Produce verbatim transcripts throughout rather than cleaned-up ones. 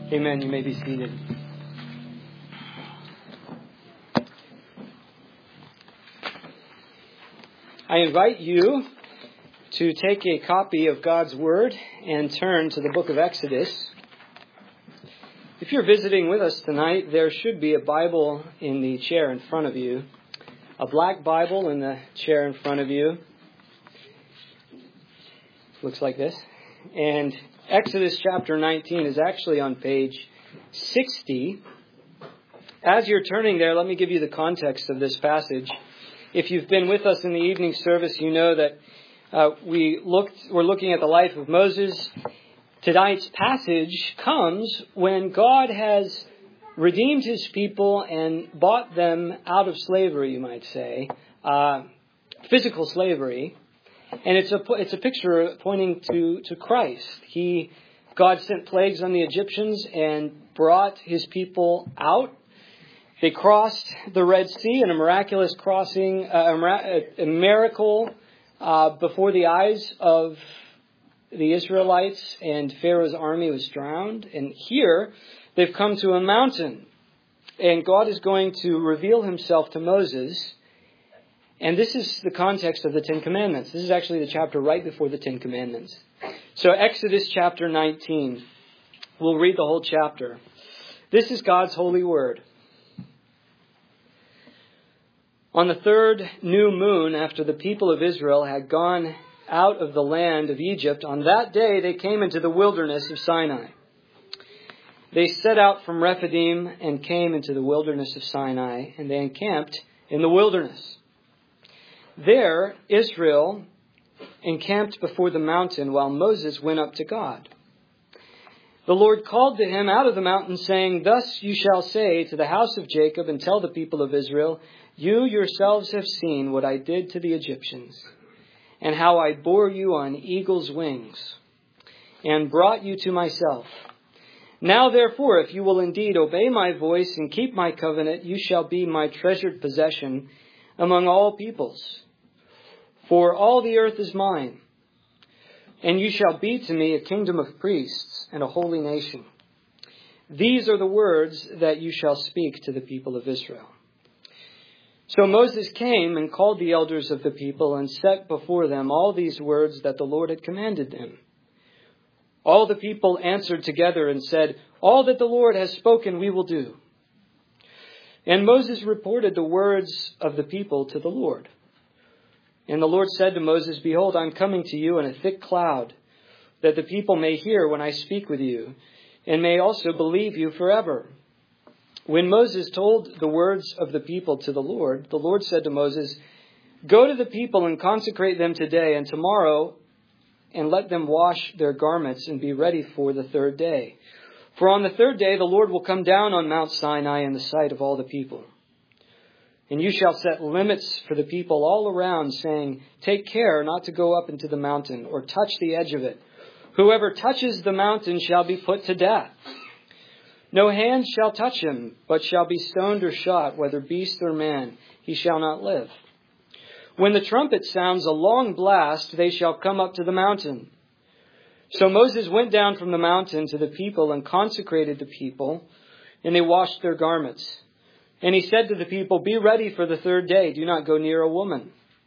Amen. You may be seated. I invite you to take a copy of God's Word and turn to the book of Exodus. If you're visiting with us tonight, there should be a Bible in the chair in front of you. A black Bible in the chair in front of you. Looks like this. And Exodus chapter nineteen is actually on page sixty. As you're turning there, let me give you the context of this passage. If you've been with us in the evening service, you know that uh, we looked, we're looking at the life of Moses. Tonight's passage comes when God has redeemed his people and bought them out of slavery, you might say, uh, physical slavery. And it's a it's a picture pointing to, to Christ. He God sent plagues on the Egyptians and brought his people out. They crossed the Red Sea in a miraculous crossing, uh, a, a miracle uh, before the eyes of the Israelites, and Pharaoh's army was drowned. And here they've come to a mountain, and God is going to reveal himself to Moses. And this is the context of the Ten Commandments. This is actually the chapter right before the Ten Commandments. So Exodus chapter nineteen. We'll read the whole chapter. This is God's holy word. On the third new moon, after the people of Israel had gone out of the land of Egypt, on that day they came into the wilderness of Sinai. They set out from Rephidim and came into the wilderness of Sinai, and they encamped in the wilderness. There, Israel encamped before the mountain while Moses went up to God. The Lord called to him out of the mountain, saying, "Thus you shall say to the house of Jacob and tell the people of Israel, you yourselves have seen what I did to the Egyptians, and how I bore you on eagle's wings, and brought you to myself. Now therefore, if you will indeed obey my voice and keep my covenant, you shall be my treasured possession among all peoples. For all the earth is mine, and you shall be to me a kingdom of priests and a holy nation. These are the words that you shall speak to the people of Israel." So Moses came and called the elders of the people and set before them all these words that the Lord had commanded them. All the people answered together and said, "All that the Lord has spoken we will do." And Moses reported the words of the people to the Lord. And the Lord said to Moses, "Behold, I am coming to you in a thick cloud, that the people may hear when I speak with you, and may also believe you forever." When Moses told the words of the people to the Lord, the Lord said to Moses, "Go to the people and consecrate them today and tomorrow, and let them wash their garments and be ready for the third day. For on the third day the Lord will come down on Mount Sinai in the sight of all the people. And you shall set limits for the people all around, saying, 'Take care not to go up into the mountain or touch the edge of it. Whoever touches the mountain shall be put to death. No hand shall touch him, but shall be stoned or shot, whether beast or man, he shall not live. When the trumpet sounds a long blast, they shall come up to the mountain.' So Moses went down from the mountain to the people and consecrated the people, and they washed their garments. And he said to the people, 'Be ready for the third day. Do not go near a woman.'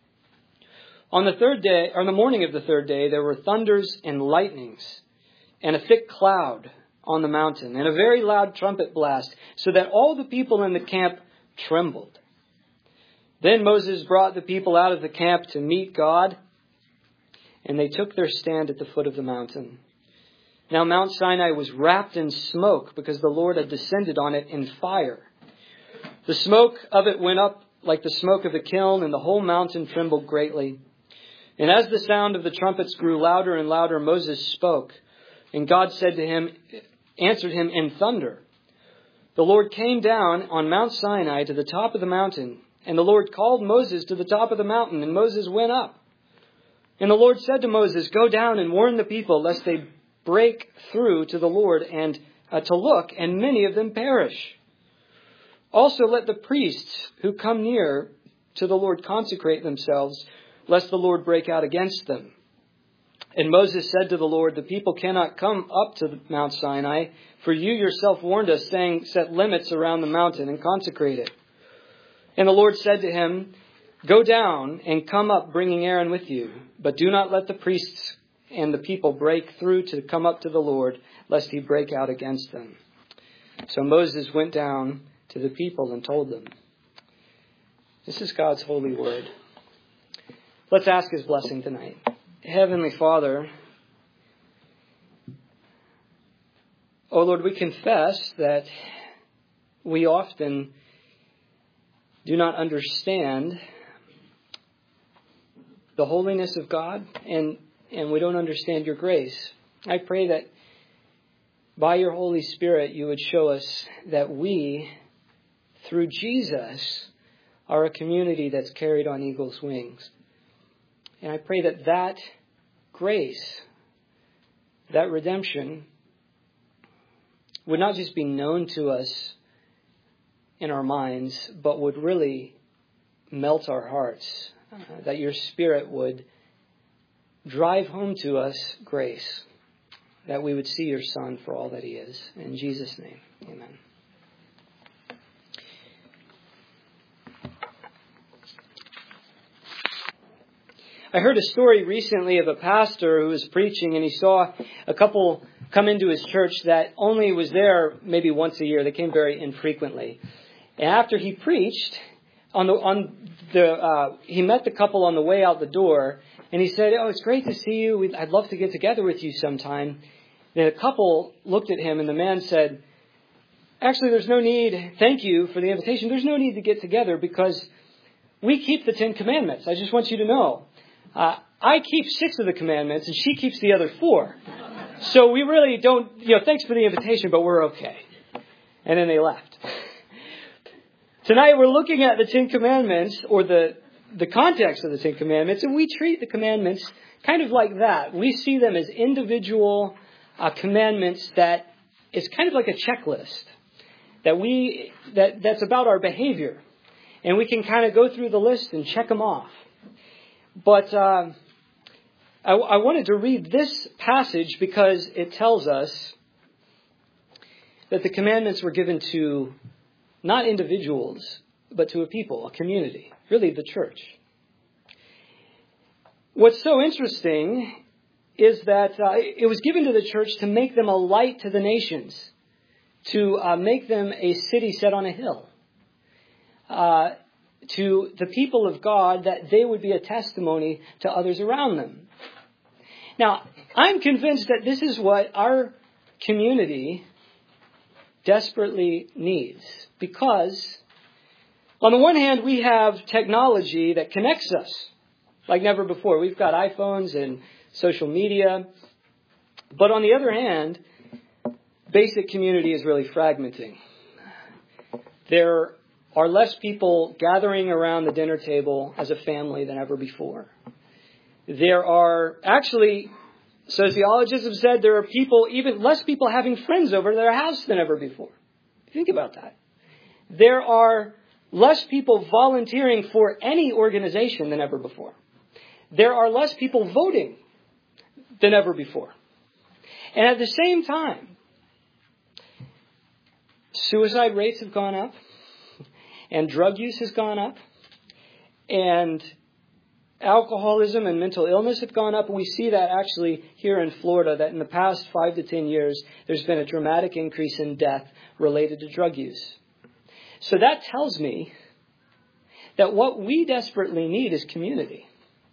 On the third day, or on the morning of the third day, there were thunders and lightnings, and a thick cloud on the mountain, and a very loud trumpet blast, so that all the people in the camp trembled. Then Moses brought the people out of the camp to meet God, and they took their stand at the foot of the mountain. Now Mount Sinai was wrapped in smoke, because the Lord had descended on it in fire. The smoke of it went up like the smoke of a kiln, and the whole mountain trembled greatly. And as the sound of the trumpets grew louder and louder, Moses spoke, and God said to him, answered him in thunder. The Lord came down on Mount Sinai to the top of the mountain, and the Lord called Moses to the top of the mountain, and Moses went up. And the Lord said to Moses, "Go down and warn the people, lest they break through to the Lord and uh, to look, and many of them perish. Also let the priests who come near to the Lord consecrate themselves, lest the Lord break out against them." And Moses said to the Lord, the people cannot come up to Mount Sinai, for you yourself warned us, saying, set limits around the mountain and consecrate it. And the Lord said to him, go down and come up, bringing Aaron with you. But do not let the priests and the people break through to come up to the Lord, lest he break out against them. So Moses went down to the people and told them. This is God's holy word. Let's ask his blessing tonight. Heavenly Father, oh Lord, we confess that we often do not understand the holiness of God, and, and we don't understand your grace. I pray that by your Holy Spirit you would show us that we, through Jesus, are a community that's carried on eagle's wings. And I pray that that grace, that redemption, would not just be known to us in our minds, but would really melt our hearts. Uh, that your Spirit would drive home to us grace. That we would see your Son for all that he is. In Jesus' name, amen. I heard a story recently of a pastor who was preaching, and he saw a couple come into his church that only was there maybe once a year. They came very infrequently. And after he preached, on the on the uh, he met the couple on the way out the door, and he said, "Oh, it's great to see you. We'd, I'd love to get together with you sometime." And the couple looked at him, and the man said, "Actually, there's no need. Thank you for the invitation. There's no need to get together because we keep the Ten Commandments. I just want you to know." Uh, I keep six of the commandments, and she keeps the other four. So we really don't, you know, thanks for the invitation, but we're okay. And then they left. Tonight we're looking at the Ten Commandments, or the, the context of the Ten Commandments, and we treat the commandments kind of like that. We see them as individual uh, commandments that is kind of like a checklist that we that that's about our behavior. And we can kind of go through the list and check them off. But uh, I, I wanted to read this passage because it tells us that the commandments were given to not individuals, but to a people, a community, really the church. What's so interesting is that uh, it was given to the church to make them a light to the nations, to uh, make them a city set on a hill. Uh to the people of God, that they would be a testimony to others around them. Now, I'm convinced that this is what our community desperately needs. Because, on the one hand, we have technology that connects us like never before. We've got iPhones and social media. But on the other hand, basic community is really fragmenting. There are less people gathering around the dinner table as a family than ever before. There are actually, sociologists have said there are people, even less people having friends over to their house than ever before. Think about that. There are less people volunteering for any organization than ever before. There are less people voting than ever before. And at the same time, suicide rates have gone up. And drug use has gone up. And alcoholism and mental illness have gone up. And we see that actually here in Florida, that in the past five to ten years, there's been a dramatic increase in death related to drug use. So that tells me that what we desperately need is community.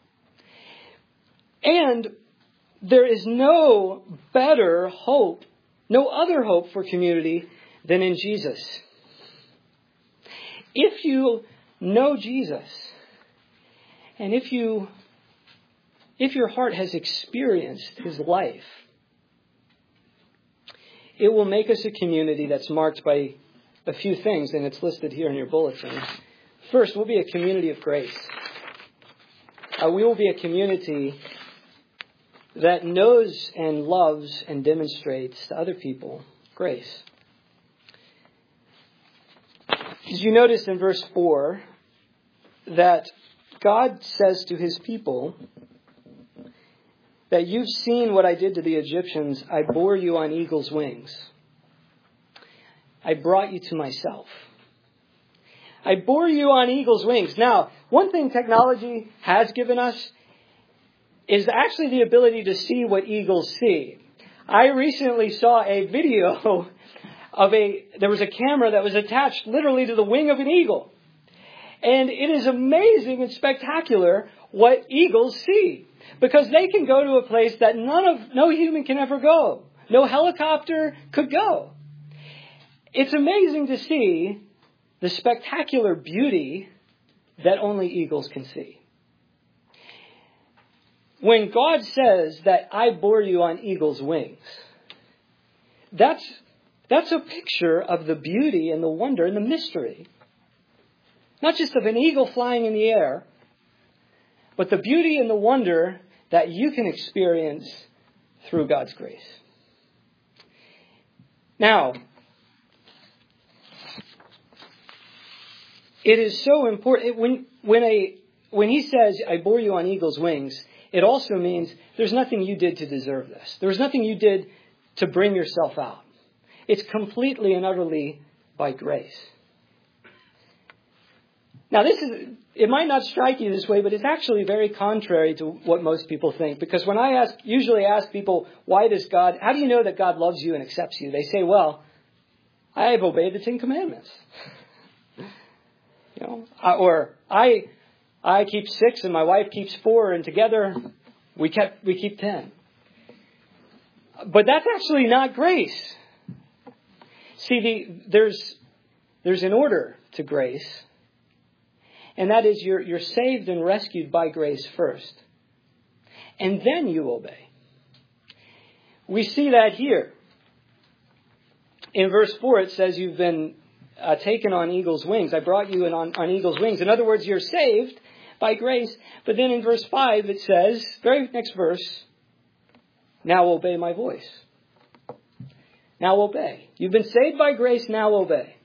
And there is no better hope, no other hope for community than in Jesus. If you know Jesus, and if you, if your heart has experienced his life, it will make us a community that's marked by a few things, and it's listed here in your bulletin. First, we'll be a community of grace. Uh, we will be a community that knows and loves and demonstrates to other people grace. Did you notice in verse four that God says to his people that you've seen what I did to the Egyptians. I bore you on eagle's wings. I brought you to myself. I bore you on eagle's wings. Now, one thing technology has given us is actually the ability to see what eagles see. I recently saw a video of a, there was a camera that was attached literally to the wing of an eagle. And it is amazing and spectacular what eagles see. Because they can go to a place that none of, no human can ever go. No helicopter could go. It's amazing to see the spectacular beauty that only eagles can see. When God says that I bore you on eagle's wings, that's, that's a picture of the beauty and the wonder and the mystery. Not just of an eagle flying in the air, but the beauty and the wonder that you can experience through God's grace. Now, it is so important. When, when, a, when he says, I bore you on eagle's wings, it also means there's nothing you did to deserve this. There was nothing you did to bring yourself out. It's completely and utterly by grace. Now, this is, it might not strike you this way, but it's actually very contrary to what most people think. Because when I ask, usually ask people, why does God, how do you know that God loves you and accepts you? They say, well, I have obeyed the Ten Commandments. You know, or I, I keep six and my wife keeps four, and together we kept, we keep ten. But that's actually not grace. See, the, there's, there's an order to grace. And that is you're, you're saved and rescued by grace first. And then you obey. We see that here. In verse four, it says you've been uh, taken on eagle's wings. I brought you in on, on eagle's wings. In other words, you're saved by grace. But then in verse five, it says, very next verse, now obey my voice. Now obey. You've been saved by grace, now obey.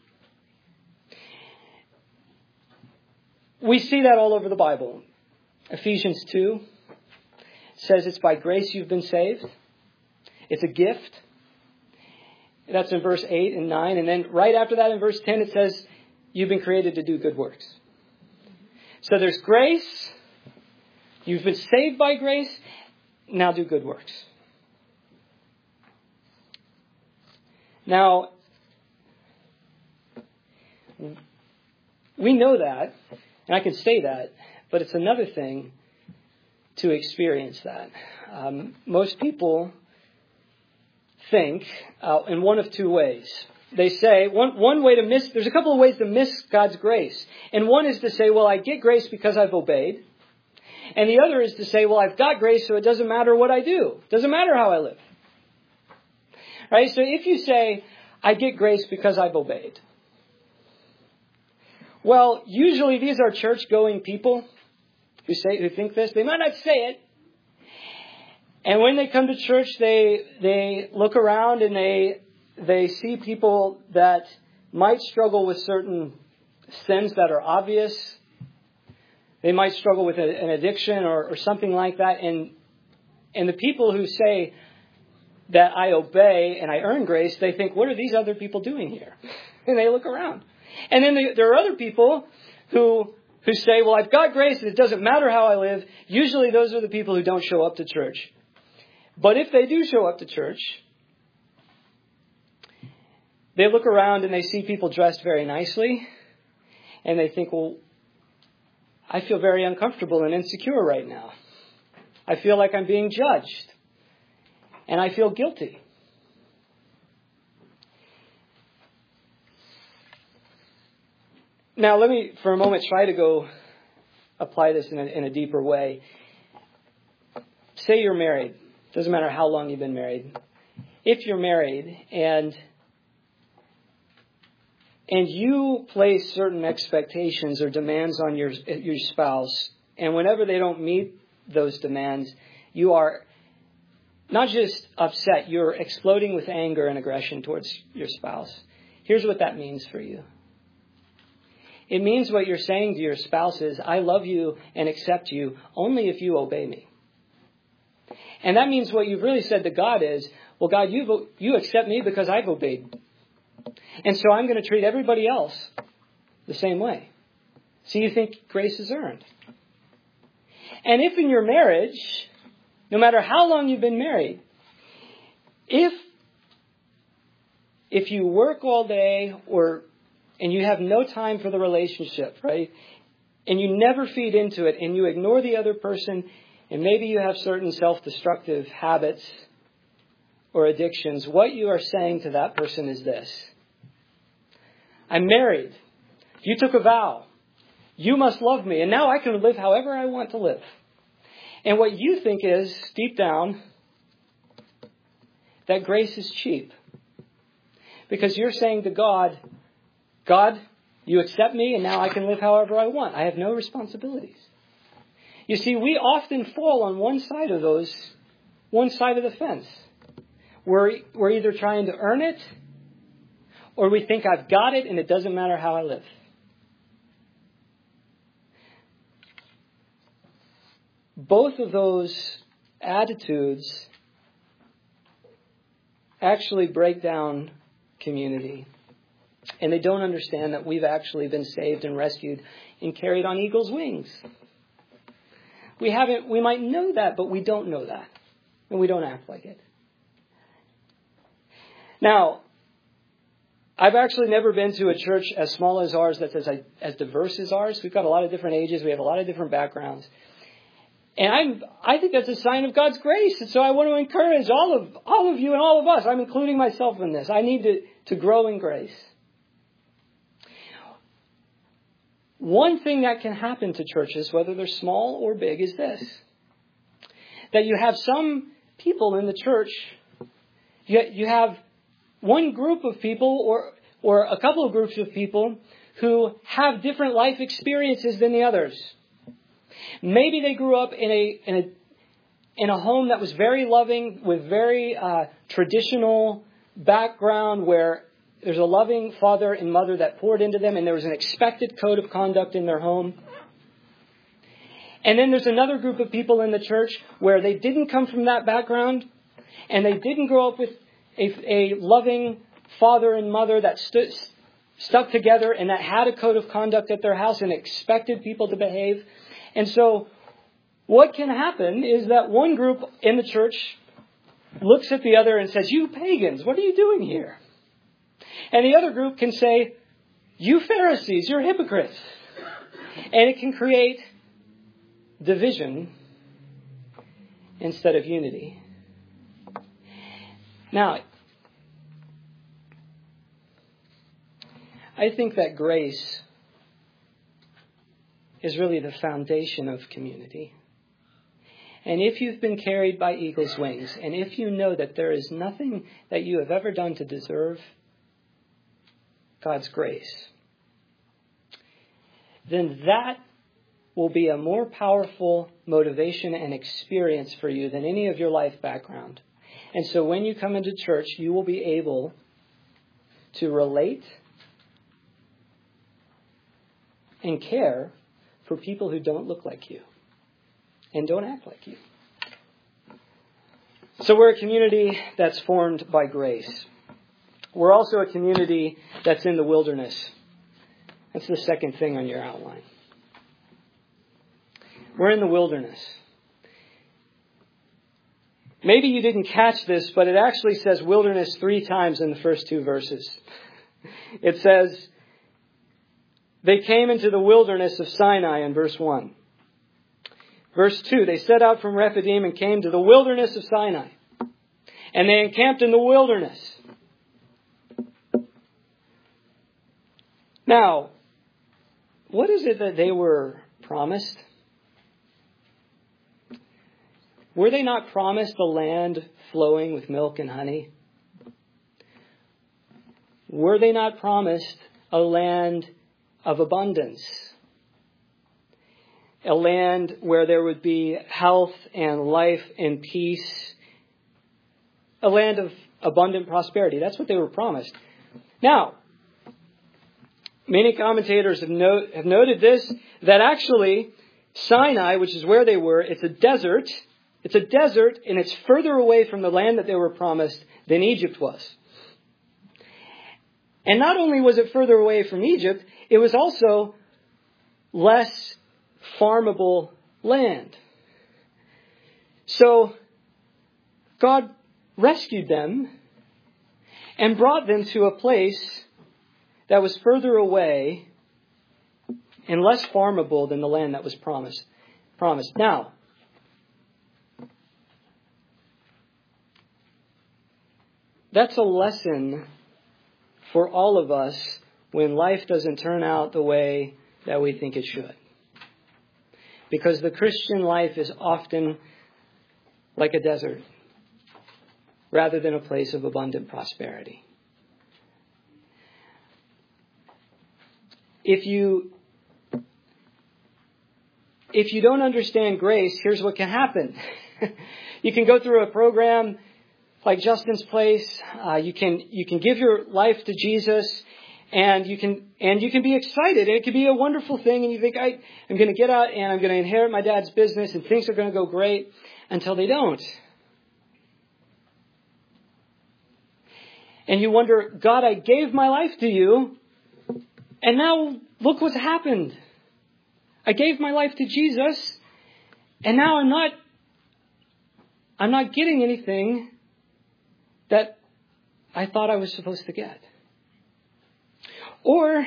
We see that all over the Bible. Ephesians two says it's by grace you've been saved. It's a gift. That's in verse eight and nine. And then right after that in verse ten it says you've been created to do good works. So there's grace. You've been saved by grace. Now do good works. Now, we know that. And I can say that, but it's another thing to experience that. Um, most people think uh, in one of two ways. They say, one, one way to miss, there's a couple of ways to miss God's grace. And one is to say, well, I get grace because I've obeyed. And the other is to say, well, I've got grace, so it doesn't matter what I do. It doesn't matter how I live. Right? So if you say, I get grace because I've obeyed. Well, usually these are church-going people who say, who think this. They might not say it. And when they come to church, they they look around and they they see people that might struggle with certain sins that are obvious. They might struggle with a, an addiction or, or something like that. And and the people who say that I obey and I earn grace, they think, what are these other people doing here? And they look around. And then there are other people who who say, well, I've got grace and it doesn't matter how I live. Usually those are the people who don't show up to church. But if they do show up to church, they look around and they see people dressed very nicely. And they think, well, I feel very uncomfortable and insecure right now. I feel like I'm being judged. And I feel guilty. Now, let me, for a moment, try to go apply this in a, in a deeper way. Say you're married. Doesn't matter how long you've been married. If you're married and and you place certain expectations or demands on your your spouse, and whenever they don't meet those demands, you are not just upset, you're exploding with anger and aggression towards your spouse. Here's what that means for you. It means what you're saying to your spouse is, I love you and accept you only if you obey me. And that means what you've really said to God is, well, God, you you accept me because I've obeyed. And so I'm going to treat everybody else the same way. So you think grace is earned. And if in your marriage, no matter how long you've been married, if if you work all day or and you have no time for the relationship, right? And you never feed into it and you ignore the other person, and maybe you have certain self-destructive habits or addictions, what you are saying to that person is this: I'm married. You took a vow. You must love me. And now I can live however I want to live. And what you think is, deep down, that grace is cheap. Because you're saying to God, God, you accept me and now I can live however I want. I have no responsibilities. You see, we often fall on one side of those, one side of the fence. We're, we're either trying to earn it, or we think I've got it and it doesn't matter how I live. Both of those attitudes actually break down community. And they don't understand that we've actually been saved and rescued and carried on eagle's wings. We haven't, we might know that, but we don't know that. And we don't act like it. Now, I've actually never been to a church as small as ours that's as, as diverse as ours. We've got a lot of different ages. We have a lot of different backgrounds. And I'm, I think that's a sign of God's grace. And so I want to encourage all of all of you and all of us. I'm including myself in this. I need to, to grow in grace. One thing that can happen to churches, whether they're small or big, is this: that you have some people in the church, you, you have one group of people or or a couple of groups of people who have different life experiences than the others. Maybe they grew up in a in a in a home that was very loving, with very uh, traditional background, where there's a loving father and mother that poured into them, and there was an expected code of conduct in their home. And then there's another group of people in the church where they didn't come from that background, and they didn't grow up with a, a loving father and mother that stood, stuck together and that had a code of conduct at their house and expected people to behave. And so what can happen is that one group in the church looks at the other and says, "You pagans, what are you doing here?" And the other group can say, "You Pharisees, you're hypocrites." And it can create division instead of unity. Now, I think that grace is really the foundation of community. And if you've been carried by eagle's wings, and if you know that there is nothing that you have ever done to deserve God's grace, then that will be a more powerful motivation and experience for you than any of your life background. And so when you come into church, you will be able to relate and care for people who don't look like you and don't act like you. So we're a community that's formed by grace. We're also a community that's in the wilderness. That's the second thing on your outline. We're in the wilderness. Maybe you didn't catch this, but it actually says wilderness three times in the first two verses. It says, they came into the wilderness of Sinai in verse one. Verse two, they set out from Rephidim and came to the wilderness of Sinai. And they encamped in the wilderness. Now, what is it that they were promised? Were they not promised a land flowing with milk and honey? Were they not promised a land of abundance? A land where there would be health and life and peace. A land of abundant prosperity. That's what they were promised. Now, many commentators have, note, have noted this, that actually Sinai, which is where they were, it's a desert. It's a desert, and it's further away from the land that they were promised than Egypt was. And not only was it further away from Egypt, it was also less farmable land. So God rescued them and brought them to a place that was further away and less farmable than the land that was promised. Promised. Now, that's a lesson for all of us when life doesn't turn out the way that we think it should. Because the Christian life is often like a desert rather than a place of abundant prosperity. If you if you don't understand grace, here's what can happen. You can go through a program like Justin's Place. Uh, you can you can give your life to Jesus, and you can and you can be excited, and it can be a wonderful thing. And you think, I, I'm going to get out and I'm going to inherit my dad's business, and things are going to go great until they don't. And you wonder, God, I gave my life to you, and now look what's happened. I gave my life to Jesus, and now I'm not. I'm not getting anything that I thought I was supposed to get. Or,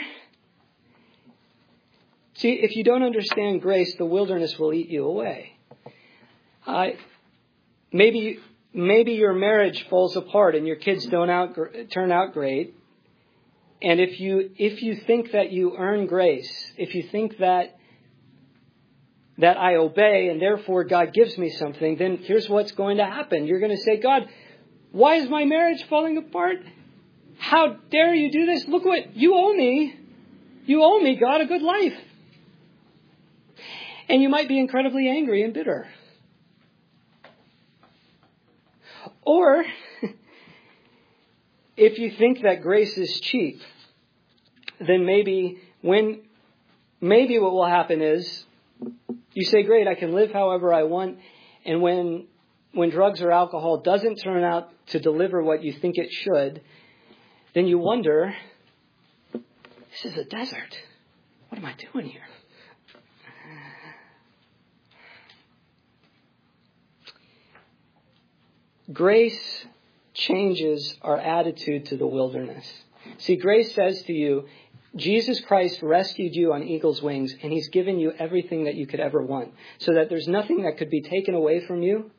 see, if you don't understand grace, the wilderness will eat you away. Uh, maybe, maybe your marriage falls apart and your kids don't out, turn out great. And if you if you think that you earn grace, if you think that that I obey and therefore God gives me something, then here's what's going to happen. You're going to say, God, why is my marriage falling apart? How dare you do this? Look what you owe me. You owe me, God, a good life. And you might be incredibly angry and bitter. Or, if you think that grace is cheap, then maybe when maybe what will happen is you say, great, I can live however I want. And when when drugs or alcohol doesn't turn out to deliver what you think it should, then you wonder, this is a desert. What am I doing here? Grace changes our attitude to the wilderness. See, grace says to you, Jesus Christ rescued you on eagle's wings, and he's given you everything that you could ever want, so that there's nothing that could be taken away from you,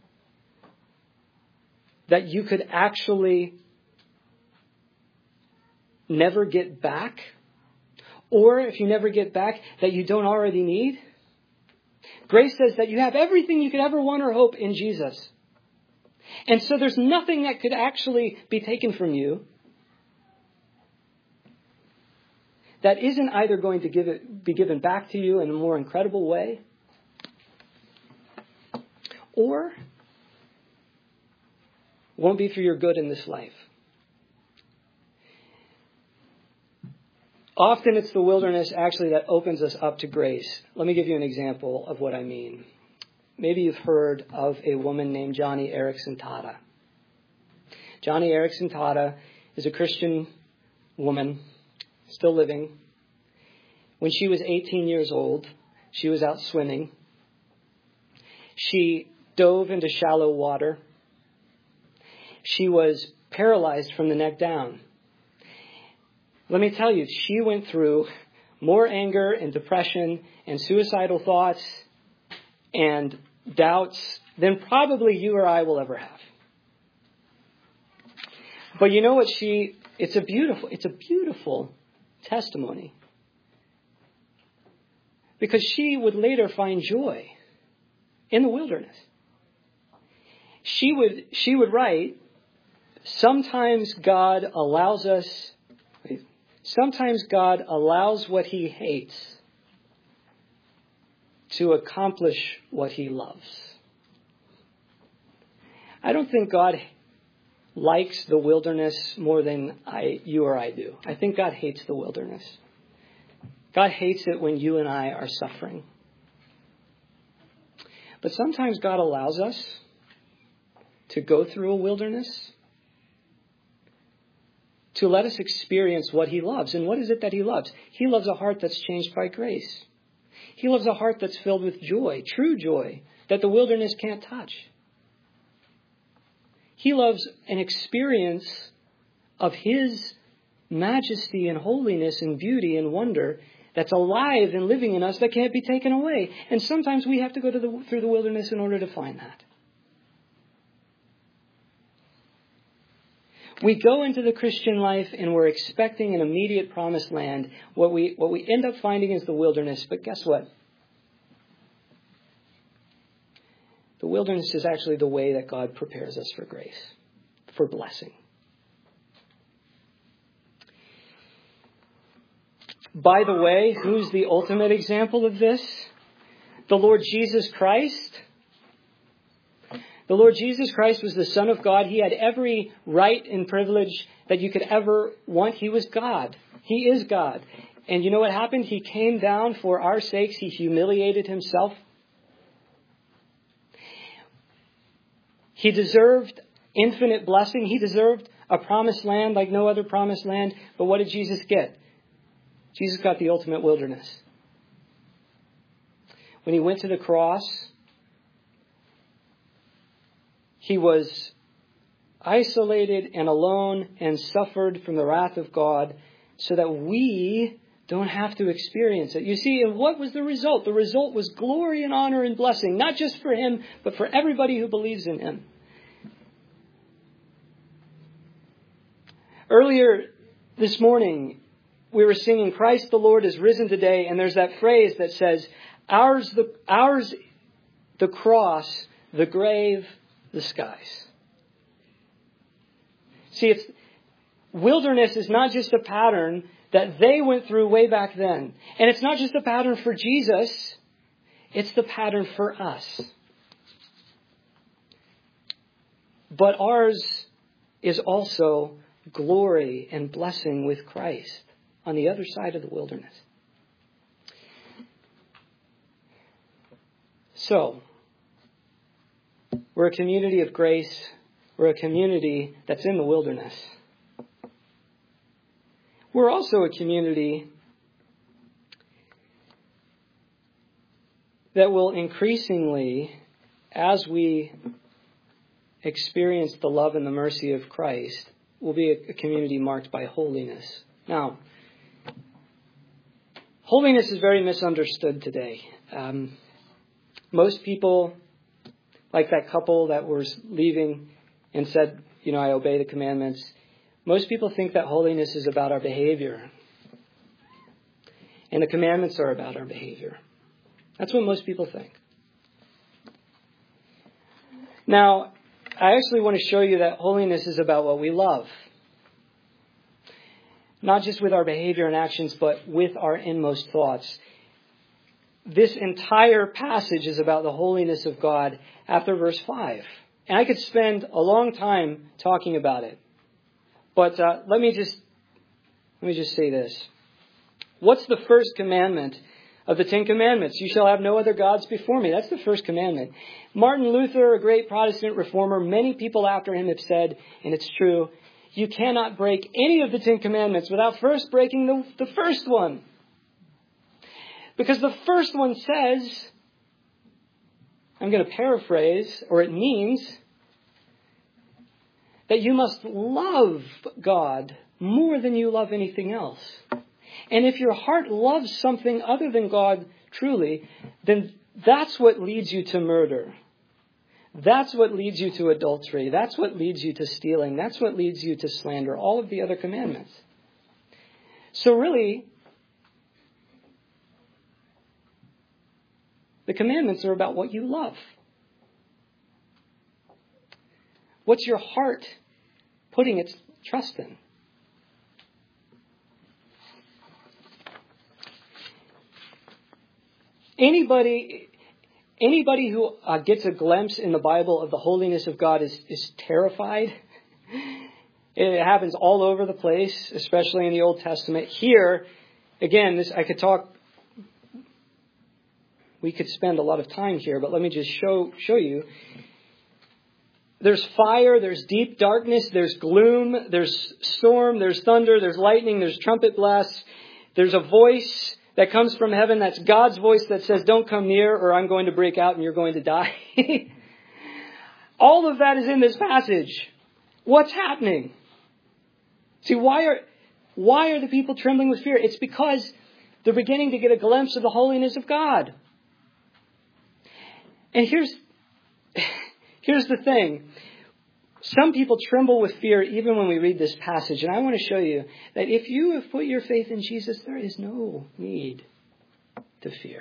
that you could actually never get back, or if you never get back, that you don't already need. Grace says that you have everything you could ever want or hope in Jesus. And so there's nothing that could actually be taken from you that isn't either going to give it, be given back to you in a more incredible way, or won't be for your good in this life. Often it's the wilderness actually that opens us up to grace. Let me give you an example of what I mean. Maybe you've heard of a woman named Joni Eareckson Tada. Joni Eareckson Tada is a Christian woman, still living. When she was eighteen years old, she was out swimming. She dove into shallow water. She was paralyzed from the neck down. Let me tell you, she went through more anger and depression and suicidal thoughts and doubts than probably you or I will ever have. But you know what she, it's a beautiful, it's a beautiful testimony. Because she would later find joy in the wilderness. She would, she would write, sometimes God allows us, sometimes God allows what he hates to accomplish what he loves. I don't think God likes the wilderness more than I, you or I do. I think God hates the wilderness. God hates it when you and I are suffering. But sometimes God allows us to go through a wilderness to let us experience what he loves. And what is it that he loves? He loves a heart that's changed by grace. He loves a heart that's filled with joy, true joy, that the wilderness can't touch. He loves an experience of his majesty and holiness and beauty and wonder that's alive and living in us that can't be taken away. And sometimes we have to go to the, through the wilderness in order to find that. We go into the Christian life and we're expecting an immediate promised land. What we, what we end up finding is the wilderness. But guess what? The wilderness is actually the way that God prepares us for grace, for blessing. By the way, who's the ultimate example of this? The Lord Jesus Christ. The Lord Jesus Christ was the Son of God. He had every right and privilege that you could ever want. He was God. He is God. And you know what happened? He came down for our sakes. He humiliated himself. He deserved infinite blessing. He deserved a promised land like no other promised land. But what did Jesus get? Jesus got the ultimate wilderness. When he went to the cross, he was isolated and alone and suffered from the wrath of God so that we don't have to experience it. You see, and what was the result? The result was glory and honor and blessing, not just for him, but for everybody who believes in him. Earlier this morning, we were singing, Christ the Lord is risen today. And there's that phrase that says, ours the, ours, the cross, the grave, the skies. See, it's wilderness is not just a pattern that they went through way back then. And it's not just a pattern for Jesus. It's the pattern for us. But ours is also glory and blessing with Christ on the other side of the wilderness. So, we're a community of grace. We're a community that's in the wilderness. We're also a community that will increasingly, as we experience the love and the mercy of Christ, will be a community marked by holiness. Now, holiness is very misunderstood today. Um, most people, like that couple that was leaving and said, you know, I obey the commandments. Most people think that holiness is about our behavior. And the commandments are about our behavior. That's what most people think. Now, I actually want to show you that holiness is about what we love. Not just with our behavior and actions, but with our inmost thoughts. This entire passage is about the holiness of God after verse five. And I could spend a long time talking about it. But uh, let me just let me just say this. What's the first commandment of the Ten Commandments? You shall have no other gods before me. That's the first commandment. Martin Luther, a great Protestant reformer, many people after him have said, and it's true, you cannot break any of the Ten Commandments without first breaking the, the first one. Because the first one says, I'm going to paraphrase, or it means that you must love God more than you love anything else. And if your heart loves something other than God truly, then that's what leads you to murder. That's what leads you to adultery. That's what leads you to stealing. That's what leads you to slander. All of the other commandments. So really, the commandments are about what you love. What's your heart putting its trust in? Anybody, anybody who uh, gets a glimpse in the Bible of the holiness of God is, is terrified. It happens all over the place, especially in the Old Testament. Here, again, this I could talk. we could spend a lot of time here, but let me just show show you. There's fire, there's deep darkness, there's gloom, there's storm, there's thunder, there's lightning, there's trumpet blasts. There's a voice that comes from heaven. That's God's voice that says, don't come near or I'm going to break out and you're going to die. All of that is in this passage. What's happening? See, why are, why are the people trembling with fear? It's because they're beginning to get a glimpse of the holiness of God. And here's, here's the thing. Some people tremble with fear even when we read this passage. And I want to show you that if you have put your faith in Jesus, there is no need to fear.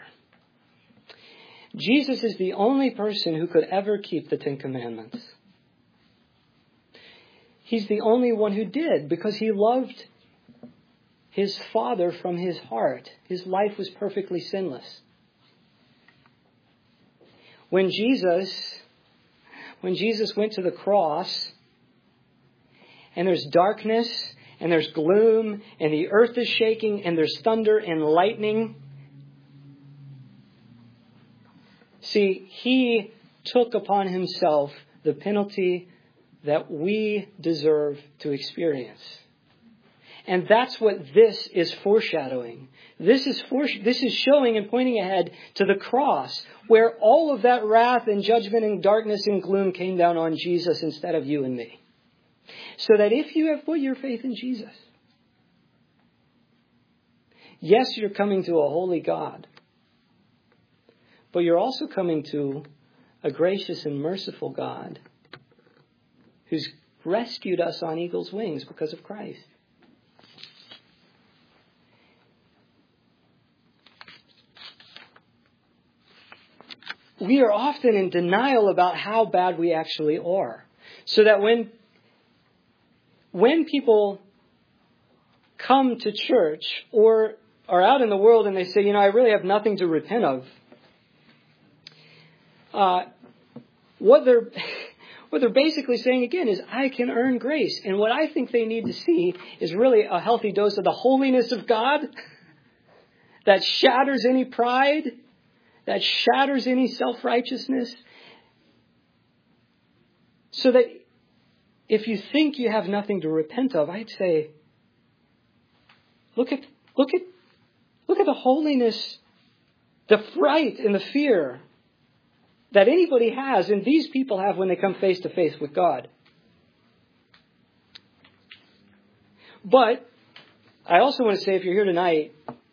Jesus is the only person who could ever keep the Ten Commandments. He's the only one who did because he loved his Father from his heart. His life was perfectly sinless. When Jesus, when Jesus went to the cross, and there's darkness, and there's gloom, and the earth is shaking, and there's thunder and lightning. See, he took upon himself the penalty that we deserve to experience. And that's what this is foreshadowing. This is for, this is showing and pointing ahead to the cross, where all of that wrath and judgment and darkness and gloom came down on Jesus instead of you and me. So that if you have put your faith in Jesus, yes, you're coming to a holy God, but you're also coming to a gracious and merciful God who's rescued us on eagle's wings because of Christ. We are often in denial about how bad we actually are. So that when, when people come to church or are out in the world and they say, you know, I really have nothing to repent of, uh, what they're... What they're basically saying again is, I can earn grace. And what I think they need to see is really a healthy dose of the holiness of God that shatters any pride, that shatters any self-righteousness. So that if you think you have nothing to repent of, I'd say, look at, look at, look at the holiness, the fright and the fear that anybody has, and these people have when they come face to face with God. But I also want to say, if you're here tonight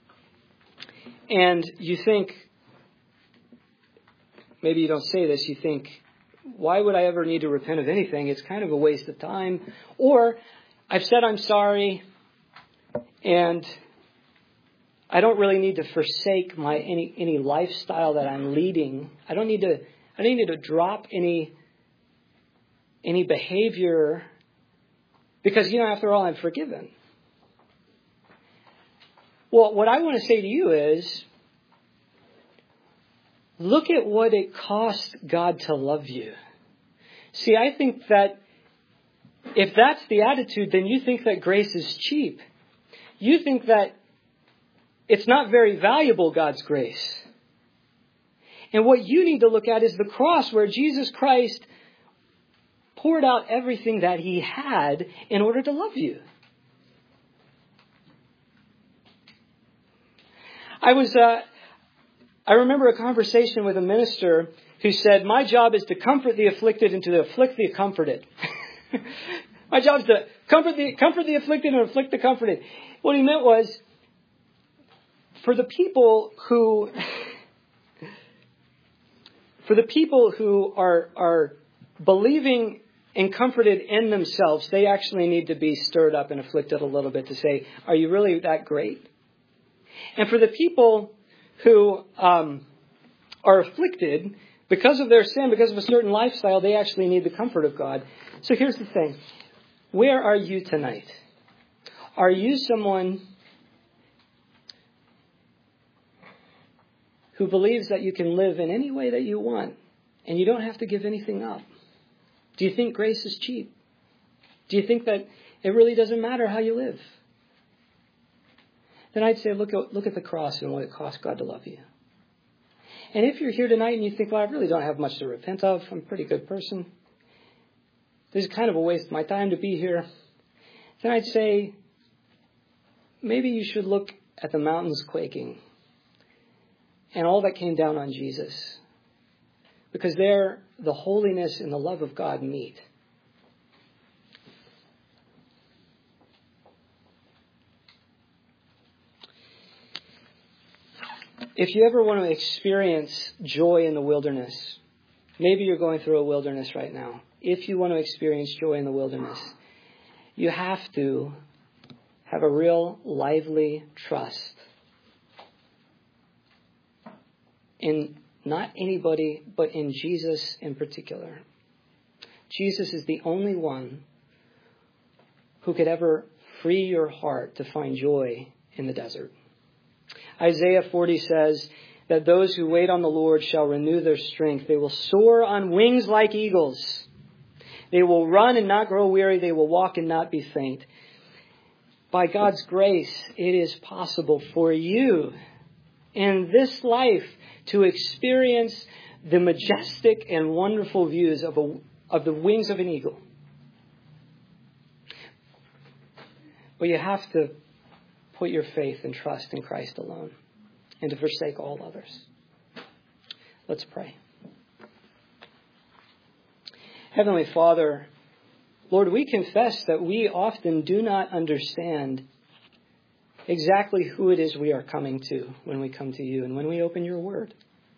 and you think, maybe you don't say this, you think, why would I ever need to repent of anything? It's kind of a waste of time. Or I've said I'm sorry and I don't really need to forsake my any any lifestyle that I'm leading. I don't need to I don't need to drop any any behavior because, you know, after all, I'm forgiven. Well, what I want to say to you is, look at what it cost God to love you. See, I think that if that's the attitude, then you think that grace is cheap. You think that it's not very valuable, God's grace. And what you need to look at is the cross where Jesus Christ poured out everything that he had in order to love you. I was, uh, I remember a conversation with a minister who said, my job is to comfort the afflicted and to afflict the comforted. My job is to comfort the, comfort the afflicted and afflict the comforted. What he meant was, for the people who, for the people who are, are believing and comforted in themselves, they actually need to be stirred up and afflicted a little bit to say, are you really that great? And for the people who um, are afflicted because of their sin, because of a certain lifestyle, they actually need the comfort of God. So here's the thing. Where are you tonight? Are you someone who believes that you can live in any way that you want and you don't have to give anything up? Do you think grace is cheap? Do you think that it really doesn't matter how you live? Then I'd say look at, look at the cross and what it cost God to love you. And if you're here tonight and you think, well, I really don't have much to repent of, I'm a pretty good person, this is kind of a waste of my time to be here, then I'd say maybe you should look at the mountains quaking and all that came down on Jesus. Because there, the holiness and the love of God meet. If you ever want to experience joy in the wilderness, maybe you're going through a wilderness right now. If you want to experience joy in the wilderness, you have to have a real lively trust in not anybody, but in Jesus in particular. Jesus is the only one who could ever free your heart to find joy in the desert. Isaiah forty says that those who wait on the Lord shall renew their strength. They will soar on wings like eagles. They will run and not grow weary. They will walk and not be faint. By God's grace, it is possible for you in this life to experience the majestic and wonderful views of, a, of the wings of an eagle. But you have to put your faith and trust in Christ alone and to forsake all others. Let's pray. Heavenly Father, Lord, we confess that we often do not understand exactly who it is we are coming to when we come to you and when we open your word.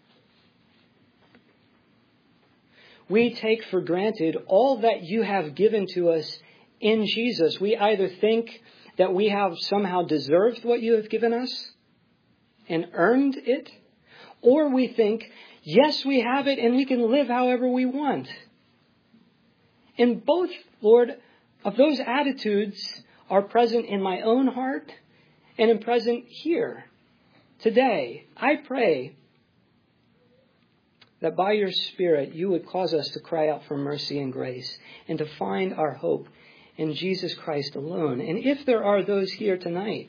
We take for granted all that you have given to us in Jesus. We either think that we have somehow deserved what you have given us and earned it, or we think, yes, we have it and we can live however we want. And both, Lord, of those attitudes are present in my own heart and in present here today. I pray that by your Spirit you would cause us to cry out for mercy and grace and to find our hope in Jesus Christ alone. And if there are those here tonight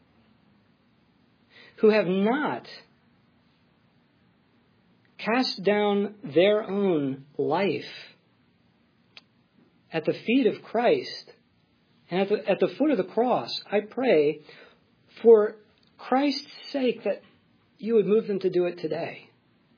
who have not cast down their own life at the feet of Christ and at the, at the foot of the cross, I pray for Christ's sake that you would move them to do it today.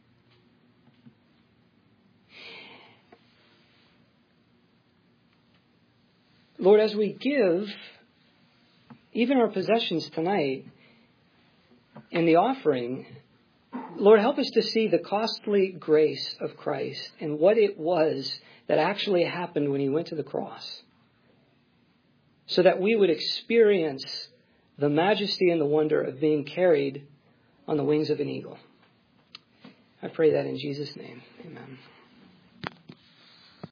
Lord, as we give even our possessions tonight in the offering, Lord, help us to see the costly grace of Christ and what it was that actually happened when he went to the cross, so that we would experience the majesty and the wonder of being carried on the wings of an eagle. I pray that in Jesus' name. Amen.